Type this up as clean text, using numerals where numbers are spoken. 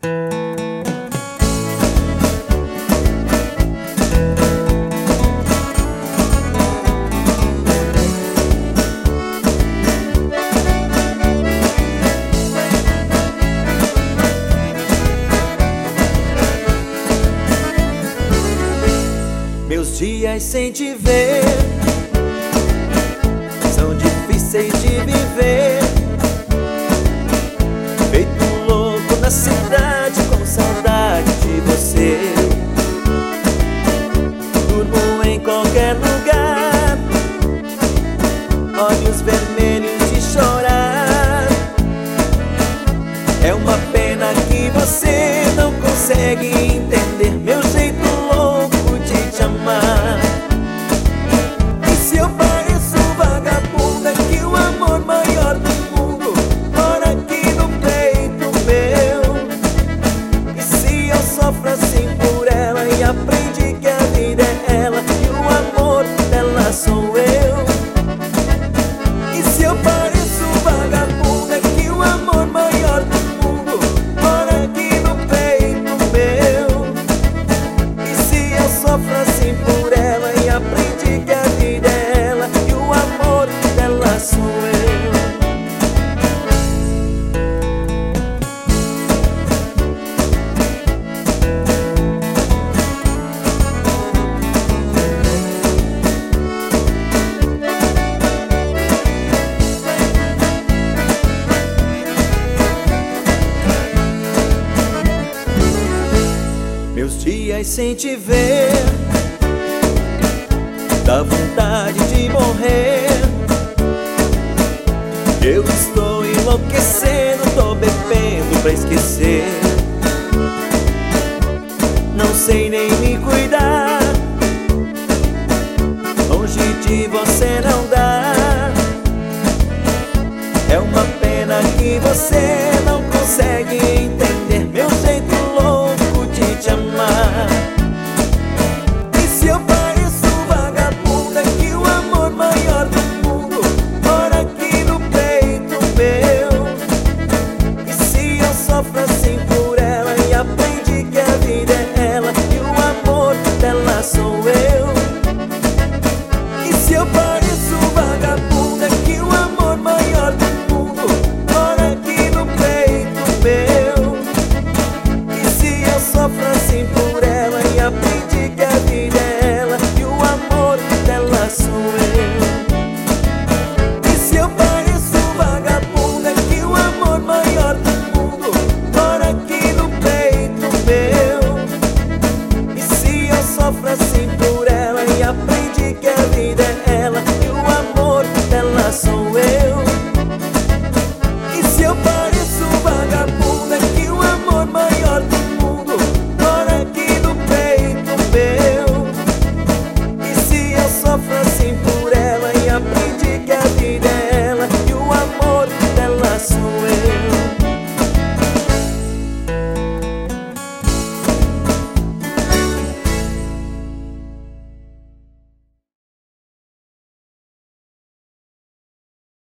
Meus dias sem te ver são difíceis de viver, feito um louco na cidade com saudade de você. Durmo em qualquer lugar, olhos vermelhos de chorar. É uma pena que você não consegue entender meu jeito louco de te amar. E se eu pareço vagabundo, é que o amor maior do mundo mora aqui no peito meu. E se eu sofro assim por ela e aprendi que a vida é ela e o amor dela sou eu. E se eu pareço vagabundo, é que o amor maior do mundo mora aqui no peito meu. E se eu sofro assim por ela e aprendi que a vida é ela e o amor dela sou eu. Meus dias sem te ver dá vontade de morrer. Eu estou enlouquecendo, tô bebendo pra esquecer. Não sei nem me cuidar, longe de você não dá. É uma pena que você não